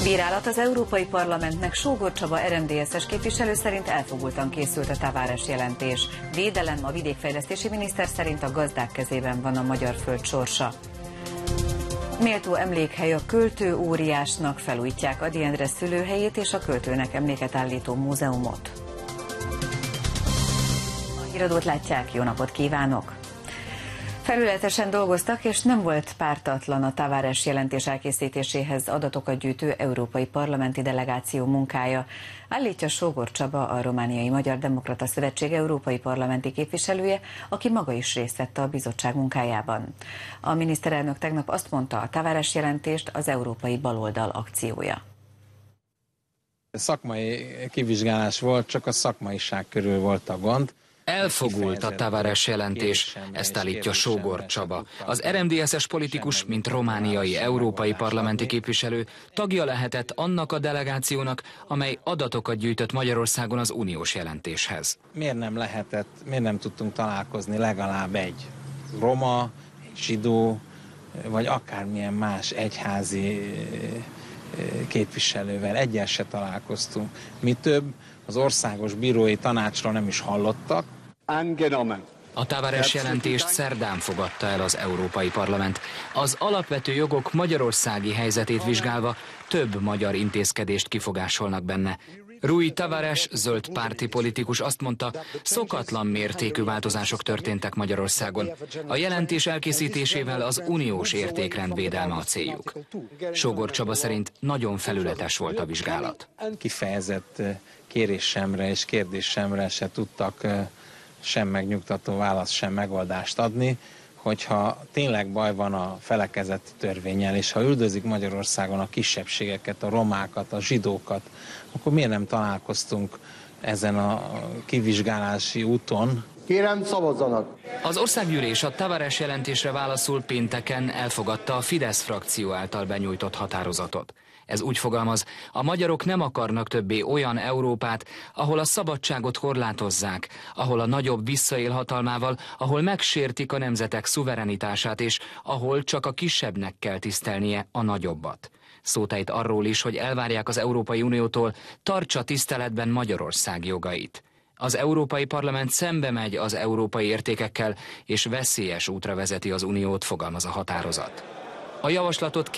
Bírálat az Európai Parlamentnek. Sógor Csaba RMDSZ-es képviselő szerint elfogultan készült a Tavares jelentés. Védelem: a vidékfejlesztési miniszter szerint a gazdák kezében van a magyar föld sorsa. Méltó emlékhely a költő óriásnak, felújítják Ady Endre szülőhelyét és a költőnek emléket állító múzeumot. A híradót látják, jó napot kívánok! Felületesen dolgoztak, és nem volt pártatlan a Tavares jelentés elkészítéséhez adatokat gyűjtő Európai Parlamenti Delegáció munkája, állítja Sógor Csaba, a Romániai Magyar Demokrata Szövetség európai parlamenti képviselője, aki maga is részt vett a bizottság munkájában. A miniszterelnök tegnap azt mondta, a Tavares jelentést az európai baloldal akciója. Szakmai kivizsgálás volt, csak a szakmaiság körül volt a gond. Elfogult a Tavares jelentés, ezt állítja Sógor Csaba. Az RMDSZ-es politikus, mint romániai európai parlamenti képviselő, tagja lehetett annak a delegációnak, amely adatokat gyűjtött Magyarországon az uniós jelentéshez. Miért nem tudtunk találkozni legalább egy roma, egy zsidó, vagy akármilyen más egyházi képviselővel? Egyen se találkoztunk. Mi több, az országos bírói tanácsról nem is hallottak. A Tavares jelentést szerdán fogadta el az Európai Parlament. Az alapvető jogok magyarországi helyzetét vizsgálva több magyar intézkedést kifogásolnak benne. Rui Tavares, zöld párti politikus azt mondta, szokatlan mértékű változások történtek Magyarországon. A jelentés elkészítésével az uniós értékrend védelme a céljuk. Sógor Csaba szerint nagyon felületes volt a vizsgálat. Kifejezett kérésemre és kérdésemre se tudtak sem megnyugtató választ, sem megoldást adni, hogyha tényleg baj van a felekezeti törvénnyel, és ha üldözik Magyarországon a kisebbségeket, a romákat, a zsidókat, akkor miért nem találkoztunk ezen a kivizsgálási úton? Kérem, szavazzanak! Az országgyűlés a Tavares jelentésre válaszul pénteken elfogadta a Fidesz frakció által benyújtott határozatot. Ez úgy fogalmaz, a magyarok nem akarnak többé olyan Európát, ahol a szabadságot korlátozzák, ahol a nagyobb visszaél hatalmával, ahol megsértik a nemzetek szuverenitását, és ahol csak a kisebbnek kell tisztelnie a nagyobbat. Szót ejt arról is, hogy elvárják az Európai Uniótól, tartsa tiszteletben Magyarország jogait. Az Európai Parlament szembe megy az európai értékekkel, és veszélyes útra vezeti az uniót, fogalmaz a határozat. A javaslatot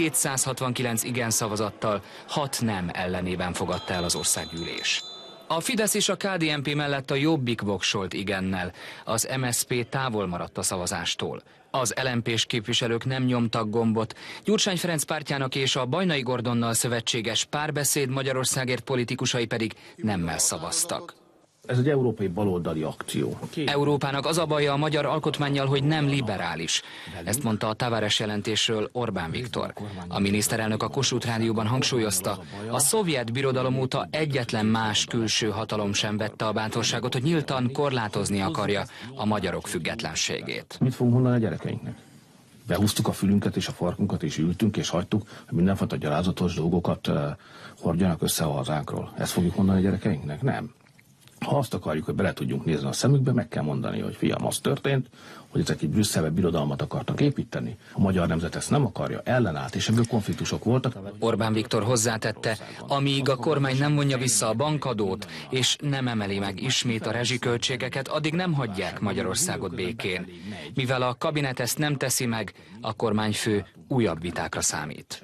269 igen szavazattal, 6 nem ellenében fogadta el az országgyűlés. A Fidesz és a KDNP mellett a Jobbik voksolt igennel, az MSZP távol maradt a szavazástól. Az LMP-s képviselők nem nyomtak gombot, Gyurcsány Ferenc pártjának és a Bajnai Gordonnal szövetséges Párbeszéd Magyarországért politikusai pedig nemmel szavaztak. Ez egy európai baloldali akció. Európának az a baja a magyar alkotmánnyal, hogy nem liberális. Ezt mondta a Tavares jelentésről Orbán Viktor. A miniszterelnök a Kossuth Rádióban hangsúlyozta, a szovjet birodalom óta egyetlen más külső hatalom sem vette a bátorságot, hogy nyíltan korlátozni akarja a magyarok függetlenségét. Mit fogunk mondani a gyerekeinknek? Behúztuk a fülünket és a farkunkat és ültünk és hagytuk, hogy mindenfajta gyalázatos dolgokat hordjanak össze a hazánkról. Ezt fogjuk mondani a gyerekeinknek? Nem. Ha azt akarjuk, hogy bele tudjunk nézni a szemükbe, meg kell mondani, hogy fiam, az történt, hogy ezek egy Brüsszelbe birodalmat akartak építeni. A magyar nemzet ezt nem akarja, ellenállt, és ebből konfliktusok voltak. Orbán Viktor hozzátette, amíg a kormány nem vonja vissza a bankadót, és nem emeli meg ismét a rezsiköltségeket, addig nem hagyják Magyarországot békén. Mivel a kabinet ezt nem teszi meg, a kormányfő újabb vitákra számít.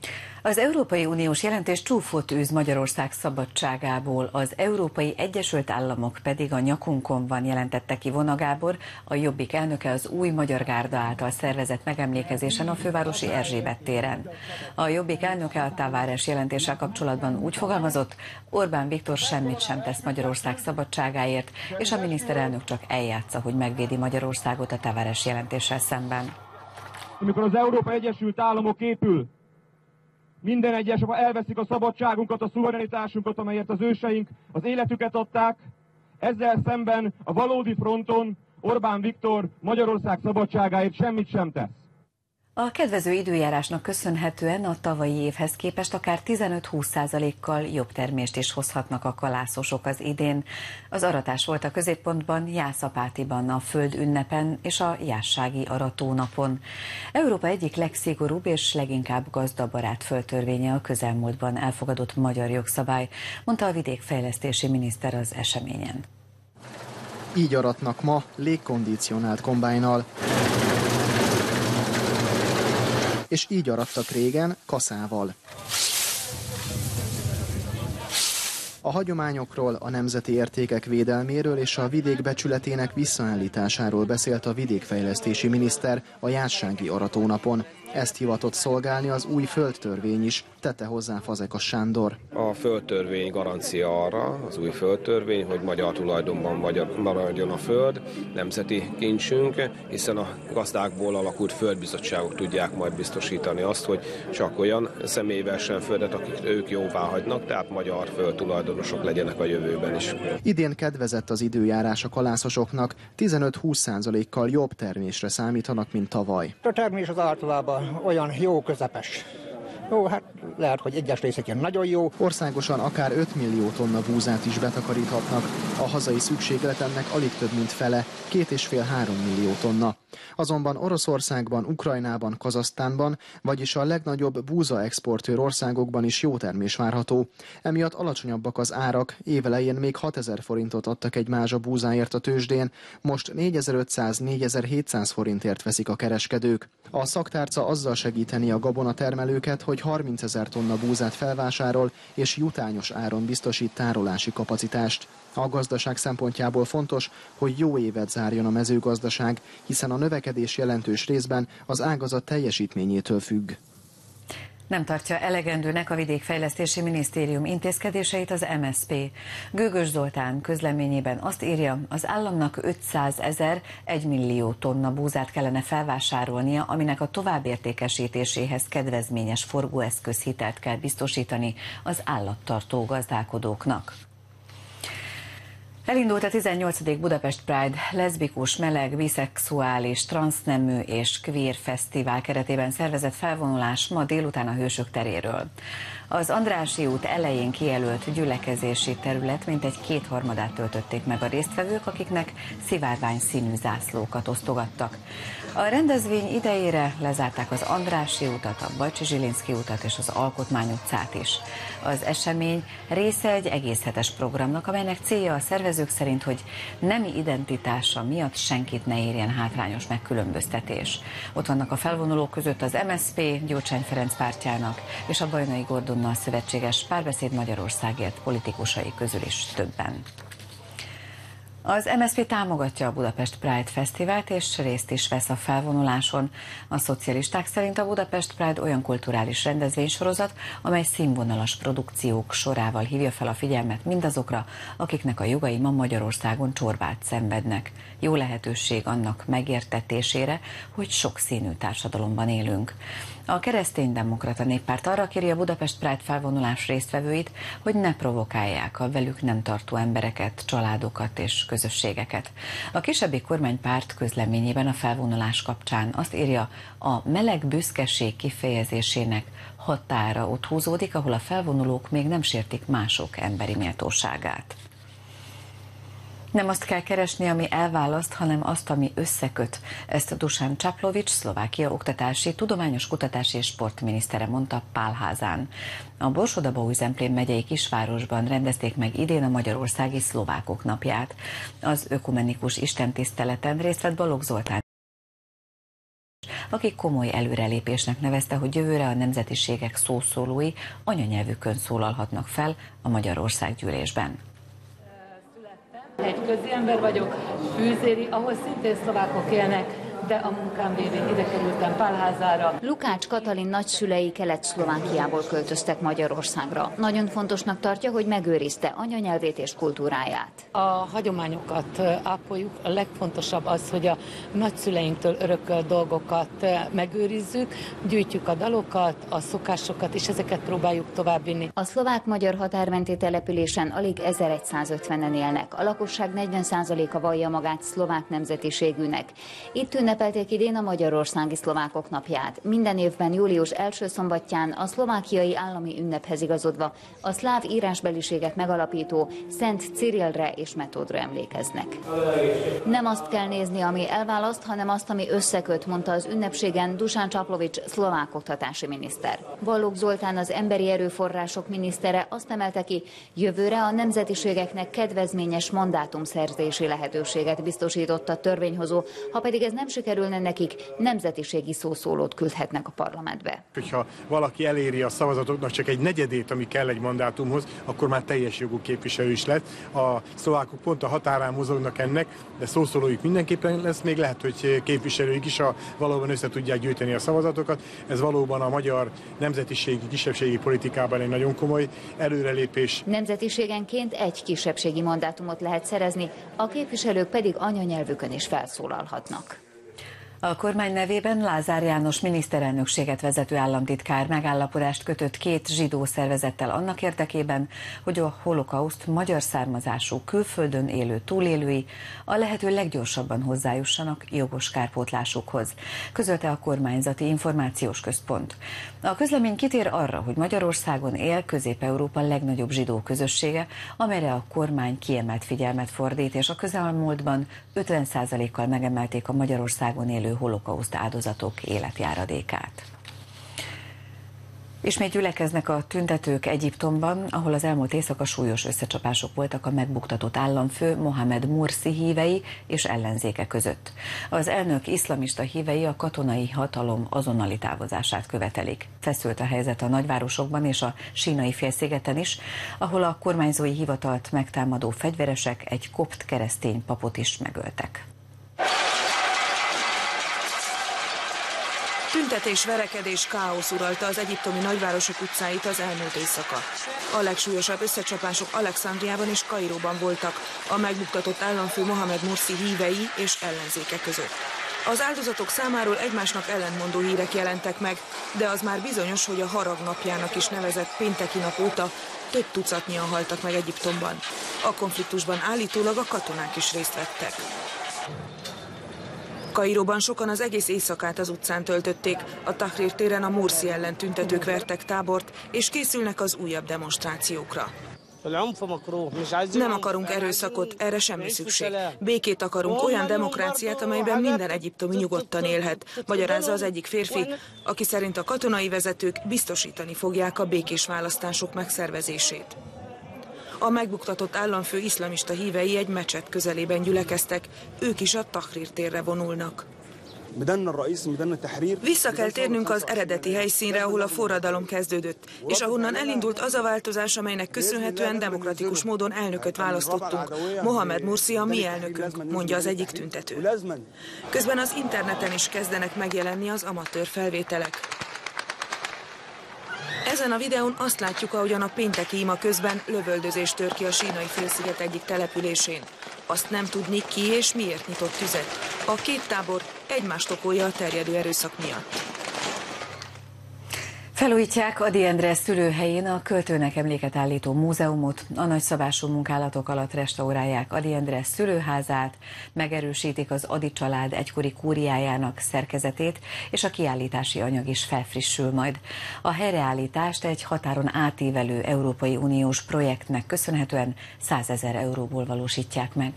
Az Európai Uniós jelentés csúfot űz Magyarország szabadságából, az Európai Egyesült Államok pedig a nyakunkon van, jelentette ki Vona Gábor, a Jobbik elnöke az új Magyar Gárda által szervezett megemlékezésen a fővárosi Erzsébet téren. A Jobbik elnöke a Tavares jelentéssel kapcsolatban úgy fogalmazott, Orbán Viktor semmit sem tesz Magyarország szabadságáért, és a miniszterelnök csak eljátsza, hogy megvédi Magyarországot a Tavares jelentéssel szemben. Amikor az Európai Egyesült Államok épül, minden egyes elveszik a szabadságunkat, a szuverenitásunkat, amelyért az őseink az életüket adták. Ezzel szemben a valódi fronton Orbán Viktor Magyarország szabadságáért semmit sem tesz. A kedvező időjárásnak köszönhetően a tavalyi évhez képest akár 15-20%-kal jobb termést is hozhatnak a kalászosok az idén. Az aratás volt a középpontban Jászapátiban a Földünnepen és a Jássági Aratónapon. Európa egyik legszigorúbb és leginkább gazdabarát földtörvénye a közelmúltban elfogadott magyar jogszabály, mondta a vidékfejlesztési miniszter az eseményen. Így aratnak ma légkondicionált kombájnnal. És így arattak régen kaszával. A hagyományokról, a nemzeti értékek védelméről és a vidék becsületének visszaállításáról beszélt a vidékfejlesztési miniszter a Jássági Aratónapon. Ezt hivatott szolgálni az új földtörvény is, tette hozzá Fazekas Sándor. A földtörvény garancia arra, az új földtörvény, hogy magyar tulajdonban maradjon a föld, nemzeti kincsünk, hiszen a gazdákból alakult földbizottságok tudják majd biztosítani azt, hogy csak olyan személy vessen földet, akik ők jóvá hagynak, tehát magyar földtulajdonosok legyenek a jövőben is. Idén kedvezett az időjárás a kalászosoknak, 15-20%-kal jobb termésre számítanak, mint tavaly. A termés az általában olyan jó közepes. Jó, hát lehet, hogy egyes részeken nagyon jó. Országosan akár 5 millió tonna búzát is betakaríthatnak. A hazai szükséglet ennek alig több mint fele, 2,5-3 millió tonna. Azonban Oroszországban, Ukrajnában, Kazahsztánban, vagyis a legnagyobb búzaexportőr országokban is jó termés várható. Emiatt alacsonyabbak az árak, évelején még 6000 forintot adtak egy mázsa búzáért a tőzsdén, most 4500-4700 forintért veszik a kereskedők. A szaktárca azzal segíteni a gabonatermelőket, hogy 30 000 tonna búzát felvásárol és jutányos áron biztosít tárolási kapacitást. A gazdaság szempontjából fontos, hogy jó évet zárjon a mezőgazdaság, hiszen a növekedés jelentős részben az ágazat teljesítményétől függ. Nem tartja elegendőnek a Vidékfejlesztési Minisztérium intézkedéseit az MSZP. Gőgös Zoltán közleményében azt írja, az államnak 500 000, 1 millió tonna búzát kellene felvásárolnia, aminek a továbbértékesítéséhez kedvezményes forgóeszközhitelt kell biztosítani az állattartó gazdálkodóknak. Elindult a 18. Budapest Pride leszbikus, meleg, biszexuális, transznemű és queer fesztivál keretében szervezett felvonulás ma délután a Hősök teréről. Az Andrássy út elején kijelölt gyülekezési terület mintegy 2/3-át töltötték meg a résztvevők, akiknek szivárvány színű zászlókat osztogattak. A rendezvény idejére lezárták az Andrássy utat, a Bajcsy-Zsilinszky utat és az Alkotmány utcát is. Az esemény része egy egész hetes programnak, amelynek célja a szervezők szerint, hogy nemi identitása miatt senkit ne érjen hátrányos megkülönböztetés. Ott vannak a felvonulók között az MSZP, Gyurcsány Ferenc pártjának és a Bajnai Gordonnal szövetséges Párbeszéd Magyarországért politikusai közül is többen. Az MSZP támogatja a Budapest Pride Fesztivált és részt is vesz a felvonuláson. A szocialisták szerint a Budapest Pride olyan kulturális rendezvénysorozat, amely színvonalas produkciók sorával hívja fel a figyelmet mindazokra, akiknek a jogai ma Magyarországon csorbát szenvednek. Jó lehetőség annak megértetésére, hogy sokszínű társadalomban élünk. A Kereszténydemokrata Néppárt arra kéri a Budapest Pride felvonulás résztvevőit, hogy ne provokálják a velük nem tartó embereket, családokat és közösségeket. A kisebbik kormánypárt közleményében a felvonulás kapcsán azt írja, a meleg büszkeség kifejezésének határa ott húzódik, ahol a felvonulók még nem sértik mások emberi méltóságát. Nem azt kell keresni, ami elválaszt, hanem azt, ami összeköt. Ezt Dusan Csaplovics, Szlovákia oktatási, tudományos kutatási és sportminisztere mondta Pálházán. A Borsod-Abaúj-Zemplén megyei kisvárosban rendezték meg idén a Magyarországi Szlovákok napját. Az ökumenikus istentiszteleten részt vett Balogh Zoltán, aki komoly előrelépésnek nevezte, hogy jövőre a nemzetiségek szószólói anyanyelvükön szólalhatnak fel a Magyarországgyűlésben. Egy közember vagyok, Fűzéri, ahol szintén szlovákok élnek, de a munkám révén ide kerültem Pálházára. Lukács Katalin nagyszülei Kelet-Szlovákiából költöztek Magyarországra. Nagyon fontosnak tartja, hogy megőrizte anyanyelvét és kultúráját. A hagyományokat ápoljuk, a legfontosabb az, hogy a nagyszüleinktől örökölt dolgokat megőrizzük, gyűjtjük a dalokat, a szokásokat, és ezeket próbáljuk továbbvinni. A szlovák-magyar határmenti településen alig 1150-en élnek. A lakosság 40%-a vallja magát szlovák nemzetiségűnek. Itt Ünnepelték idén a magyarországi szlovákok napját. Minden évben július első szombatján a szlovákiai állami ünnephez igazodva a szláv írásbeliséget megalapító Szent Cirilre és Metódra emlékeznek. Nem azt kell nézni, ami elválaszt, hanem azt, ami összeköt, mondta az ünnepségen Dusan Csaplovics szlovák oktatási miniszter. Balogh Zoltán, az emberi erőforrások minisztere azt emelte ki, jövőre a nemzetiségeknek kedvezményes mandátumszerzési lehetőséget biztosított a törvényhozó, ha pedig ez nem sikerülne nekik, nemzetiségi szószólót küldhetnek a parlamentbe. Hogyha valaki eléri a szavazatoknak csak egy negyedét, ami kell egy mandátumhoz, akkor már teljes jogú képviselő is lett. A szlovákok pont a határán mozognak ennek, de szószólóik mindenképpen lesz, még lehet, hogy képviselőik is valóban össze tudják gyűjteni a szavazatokat. Ez valóban a magyar nemzetiségi, kisebbségi politikában egy nagyon komoly előrelépés. Nemzetiségenként egy kisebbségi mandátumot lehet szerezni, a képviselők pedig anyanyelvükön is felszólalhatnak. A kormány nevében Lázár János miniszterelnökséget vezető államtitkár megállapodást kötött 2 zsidó szervezettel annak érdekében, hogy a holokauszt magyar származású külföldön élő túlélői a lehető leggyorsabban hozzájussanak jogos kárpótlásukhoz, közölte a kormányzati információs központ. A közlemény kitér arra, hogy Magyarországon él Közép-Európa legnagyobb zsidó közössége, amelyre a kormány kiemelt figyelmet fordít, és a közelmúltban 50%-kal megemelték a Magyarországon élő holokauszt áldozatok életjáradékát. Ismét gyülekeznek a tüntetők Egyiptomban, ahol az elmúlt éjszaka súlyos összecsapások voltak a megbuktatott államfő Mohamed Mursi hívei és ellenzéke között. Az elnök iszlamista hívei a katonai hatalom azonnali távozását követelik. Feszült a helyzet a nagyvárosokban és a Sínai félszigeten is, ahol a kormányzói hivatalt megtámadó fegyveresek egy kopt keresztény papot is megöltek. Tüntetés, verekedés, káosz uralta az egyiptomi nagyvárosok utcáit az elmúlt éjszaka. A legsúlyosabb összecsapások Alexandriában és Kairóban voltak, a megbuktatott államfő Mohamed Mursi hívei és ellenzéke között. Az áldozatok számáról egymásnak ellentmondó hírek jelentek meg, de az már bizonyos, hogy a harag napjának is nevezett pénteki nap óta több tucatnyian haltak meg Egyiptomban. A konfliktusban állítólag a katonák is részt vettek. Kairóban sokan az egész éjszakát az utcán töltötték, a Tahrir téren a Mursi ellen tüntetők vertek tábort, és készülnek az újabb demonstrációkra. Nem akarunk erőszakot, erre semmi szükség. Békét akarunk, olyan demokráciát, amelyben minden egyiptomi nyugodtan élhet, magyarázza az egyik férfi, aki szerint a katonai vezetők biztosítani fogják a békés választások megszervezését. A megbuktatott államfő iszlamista hívei egy mecset közelében gyülekeztek, ők is a Tahrir térre vonulnak. Vissza kell térnünk az eredeti helyszínre, ahol a forradalom kezdődött, és ahonnan elindult az a változás, amelynek köszönhetően demokratikus módon elnököt választottunk. Mohamed Mursi a mi elnökünk, mondja az egyik tüntető. Közben az interneten is kezdenek megjelenni az amatőr felvételek. Ezen a videón azt látjuk, ahogyan a pénteki ima közben lövöldözés tör ki a Sínai félsziget egyik településén. Azt nem tudni, ki és miért nyitott tüzet. A két tábor egymást okolja a terjedő erőszak miatt. Felújítják Ady Endre szülőhelyén a költőnek emléket állító múzeumot, a nagyszabású munkálatok alatt restaurálják Ady Endre szülőházát, megerősítik az Ady család egykori kúriájának szerkezetét, és a kiállítási anyag is felfrissül majd. A helyreállítást egy határon átívelő Európai Uniós projektnek köszönhetően 100 000 euróból valósítják meg.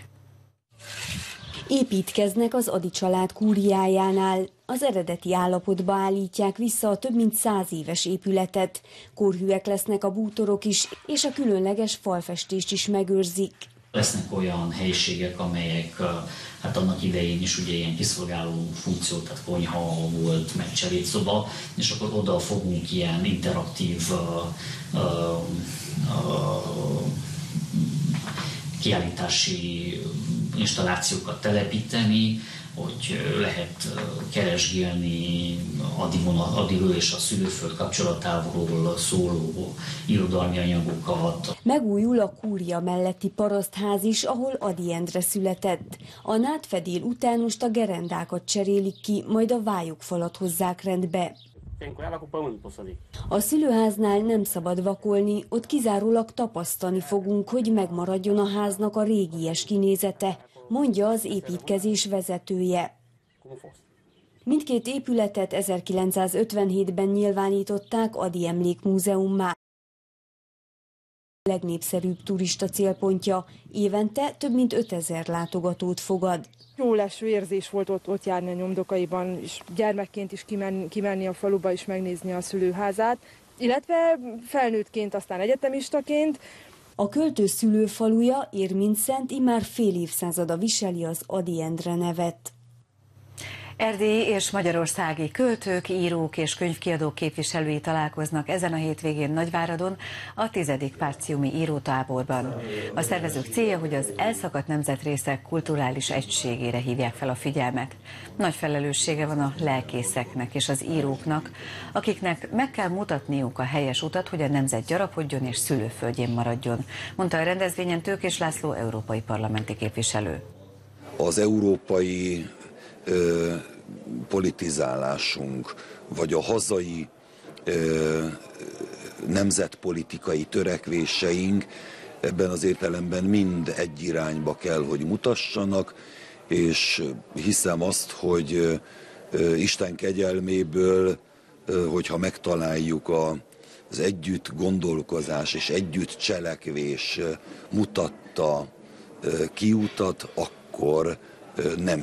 Építkeznek az Ady család kúriájánál. Az eredeti állapotba állítják vissza a több mint 100 éves épületet. Kórhűek lesznek a bútorok is, és a különleges falfestést is megőrzik. Lesznek olyan helyiségek, amelyek hát annak idején is ugye ilyen kiszolgáló funkció, tehát konyha volt, meg cselédszoba, és akkor oda fogunk ilyen interaktív kiállítási installációkat telepíteni, hogy lehet keresgélni Adyról és a szülőföld kapcsolatáról szóló irodalmi anyagokat. Megújul a kúria melletti parasztház is, ahol Ady Endre született. A nádfedél után most a gerendákat cserélik ki, majd a vályogfalat hozzák rendbe. A szülőháznál nem szabad vakolni, ott kizárólag tapasztalni fogunk, hogy megmaradjon a háznak a régies kinézete, mondja az építkezés vezetője. Mindkét épületet 1957-ben nyilvánították Ady Emlékmúzeummá. A legnépszerűbb turista célpontja, évente több mint 5000 látogatót fogad. Jó leső érzés volt ott járni a Nyomdokaiban, és gyermekként is kimenni a faluba és megnézni a szülőházát, illetve felnőttként, aztán egyetemistaként. A költő szülőfaluja, Érmintszent, immár fél évszázada viseli az Ady Endre nevet. Erdélyi és magyarországi költők, írók és könyvkiadók képviselői találkoznak ezen a hétvégén Nagyváradon, a 10. Partiumi írótáborban. A szervezők célja, hogy az elszakadt nemzetrészek kulturális egységére hívják fel a figyelmet. Nagy felelőssége van a lelkészeknek és az íróknak, akiknek meg kell mutatniuk a helyes utat, hogy a nemzet gyarapodjon és szülőföldjén maradjon, mondta a rendezvényen Tőkés László európai parlamenti képviselő. Az európai politizálásunk, vagy a hazai nemzetpolitikai törekvéseink ebben az értelemben mind egy irányba kell, hogy mutassanak, és hiszem azt, hogy Isten kegyelméből, hogyha megtaláljuk az együtt gondolkozás és együtt cselekvés mutatta kiutat, akkor nem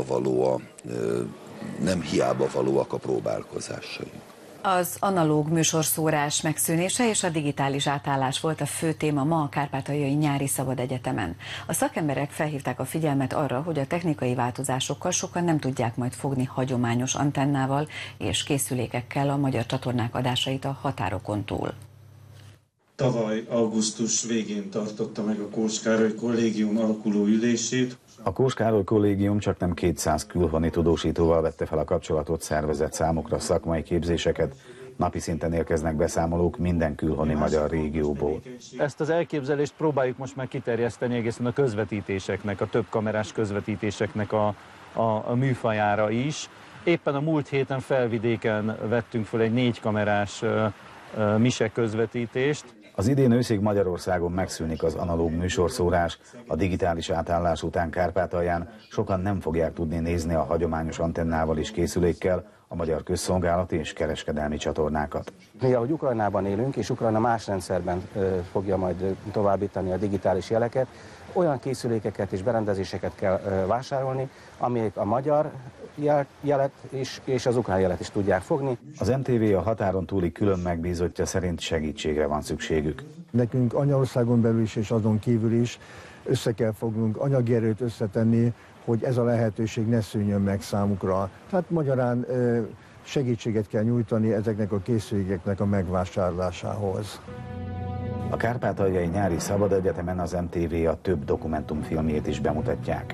hiába valóak a próbálkozásaink. Az analóg műsorszórás megszűnése és a digitális átállás volt a fő téma ma a Kárpátaljai Nyári Szabad Egyetemen. A szakemberek felhívták a figyelmet arra, hogy a technikai változásokkal sokan nem tudják majd fogni hagyományos antennával és készülékekkel a magyar csatornák adásait a határokon túl. Tavaly augusztus végén tartotta meg a Kós Károly Kollégium alakuló ülését. A Kós Károly Kollégium csak nem 200 külhoni tudósítóval vette fel a kapcsolatot, szervezett számukra szakmai képzéseket. Napi szinten érkeznek beszámolók minden külhoni magyar régióból. Ezt az elképzelést próbáljuk most már kiterjeszteni egészen a közvetítéseknek, a több kamerás közvetítéseknek a műfajára is. Éppen a múlt héten Felvidéken vettünk fel egy 4 kamerás mise közvetítést. Az idén őszig Magyarországon megszűnik az analóg műsorszórás. A digitális átállás után Kárpátalján sokan nem fogják tudni nézni a hagyományos antennával és készülékkel a magyar közszolgálati és kereskedelmi csatornákat. Mi, ahogy Ukrajnában élünk, és Ukrajna más rendszerben fogja majd továbbítani a digitális jeleket, olyan készülékeket és berendezéseket kell vásárolni, amelyek a magyar jelet és az ukrán jelet is tudják fogni. Az MTV a határon túli külön megbízottja szerint segítségre van szükségük. Nekünk anyaországon belül is és azon kívül is össze kell fognunk, anyagi erőt összetenni, hogy ez a lehetőség ne szűnjön meg számukra. Tehát magyarán segítséget kell nyújtani ezeknek a készülékeknek a megvásárlásához. A Kárpátaljai Nyári Szabad Egyetemen az MTV a több dokumentumfilmjét is bemutatják.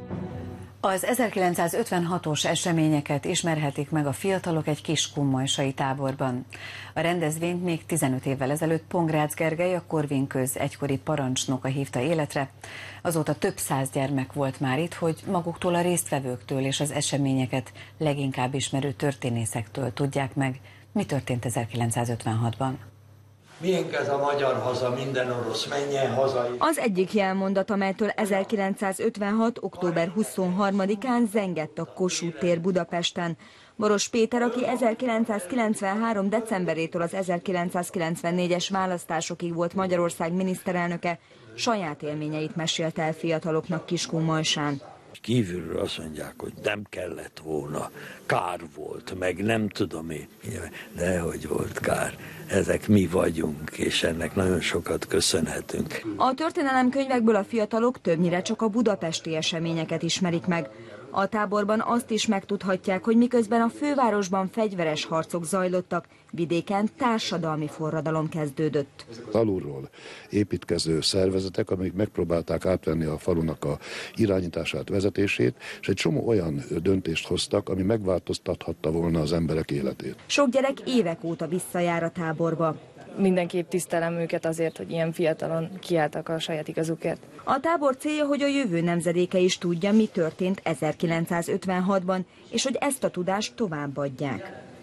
Az 1956-os eseményeket ismerhetik meg a fiatalok egy kiskunmajsai táborban. A rendezvényt még 15 évvel ezelőtt Pongrácz Gergely, a Korvinköz egykori parancsnoka hívta életre. Azóta több 100 gyermek volt már itt, hogy maguktól a résztvevőktől és az eseményeket leginkább ismerő történészektől tudják meg, mi történt 1956-ban. Miénk ez a magyar haza, minden orosz menjen haza. Az egyik jelmondat, amelytől 1956. október 23-án zengett a Kossuth tér Budapesten. Boros Péter, aki 1993. decemberétől az 1994-es választásokig volt Magyarország miniszterelnöke, saját élményeit mesélte el fiataloknak Kiskunmajsán. Kívülről azt mondják, hogy nem kellett volna, kár volt, meg nem tudom én. De hogy volt kár, ezek mi vagyunk, és ennek nagyon sokat köszönhetünk. A történelemkönyvekből a fiatalok többnyire csak a budapesti eseményeket ismerik meg. A táborban azt is megtudhatják, hogy miközben a fővárosban fegyveres harcok zajlottak, vidéken társadalmi forradalom kezdődött. Alulról építkező szervezetek, amik megpróbálták átvenni a falunak a irányítását, vezetését, és egy csomó olyan döntést hoztak, ami megváltoztathatta volna az emberek életét. Sok gyerek évek óta visszajár a táborba. Mindenképp tisztelem őket azért, hogy ilyen fiatalon kiálltak a saját igazukért. A tábor célja, hogy a jövő nemzedéke is tudja, mi történt 1956-ban, és hogy ezt a tudást továbbadják.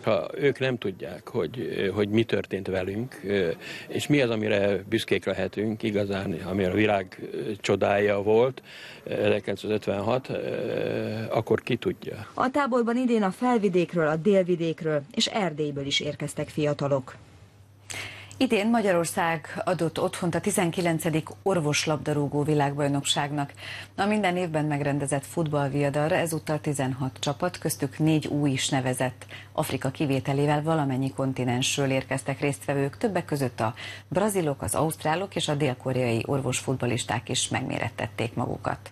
Ha ők nem tudják, hogy mi történt velünk, és mi az, amire büszkék lehetünk igazán, ami a világ csodája volt, 1956, akkor ki tudja. A táborban idén a Felvidékről, a Délvidékről és Erdélyből is érkeztek fiatalok. Idén Magyarország adott otthont a 19. orvoslabdarúgó világbajnokságnak. A minden évben megrendezett futballviadalra ezúttal 16 csapat, köztük 4 új is nevezett. Afrika kivételével valamennyi kontinensről érkeztek résztvevők, többek között a brazilok, az ausztrálok és a dél-koreai orvosfutballisták is megmérettették magukat.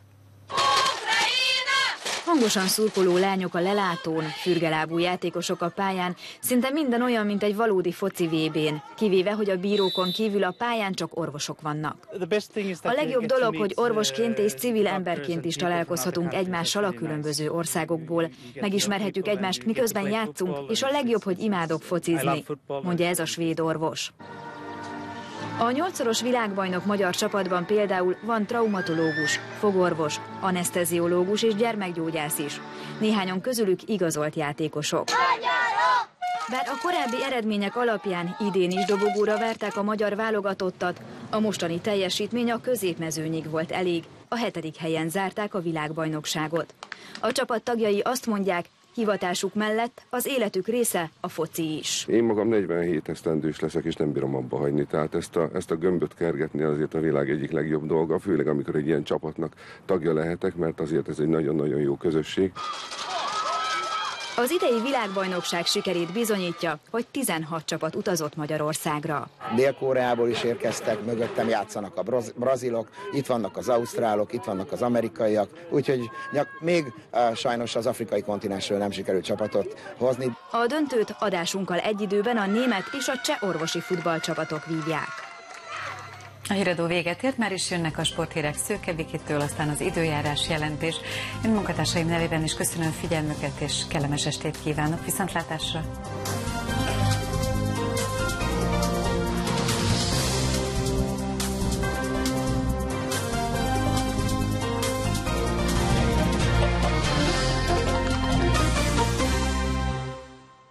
Hangosan szurkoló lányok a lelátón, fürgelábú játékosok a pályán, szinte minden olyan, mint egy valódi foci VB-n, kivéve, hogy a bírókon kívül a pályán csak orvosok vannak. A legjobb dolog, hogy orvosként és civil emberként is találkozhatunk egymással a különböző országokból. Megismerhetjük egymást, miközben játszunk, és a legjobb, hogy imádok focizni, mondja ez a svéd orvos. A 8-szoros világbajnok magyar csapatban például van traumatológus, fogorvos, aneszteziológus és gyermekgyógyász is. Néhányan közülük igazolt játékosok. Bár a korábbi eredmények alapján idén is dobogóra verték a magyar válogatottat, a mostani teljesítmény a középmezőnyig volt elég, a 7. helyen zárták a világbajnokságot. A csapat tagjai azt mondják, hivatásuk mellett az életük része a foci is. Én magam 47 esztendős leszek, és nem bírom abba hagyni. Tehát ezt a gömböt kergetni azért a világ egyik legjobb dolga, főleg amikor egy ilyen csapatnak tagja lehetek, mert azért ez egy nagyon-nagyon jó közösség. Az idei világbajnokság sikerét bizonyítja, hogy 16 csapat utazott Magyarországra. Dél-Koreából is érkeztek, mögöttem játszanak a brazilok, itt vannak az ausztrálok, itt vannak az amerikaiak, úgyhogy még sajnos az afrikai kontinensről nem sikerült csapatot hozni. A döntőt adásunkkal egy időben a német és a cseh orvosi futballcsapatok vívják. A híradó véget ért, már is jönnek a sporthírek Szőke Vikitől, aztán az időjárás jelentés. Én munkatársaim nevében is köszönöm figyelmüket, és kellemes estét kívánok, viszontlátásra!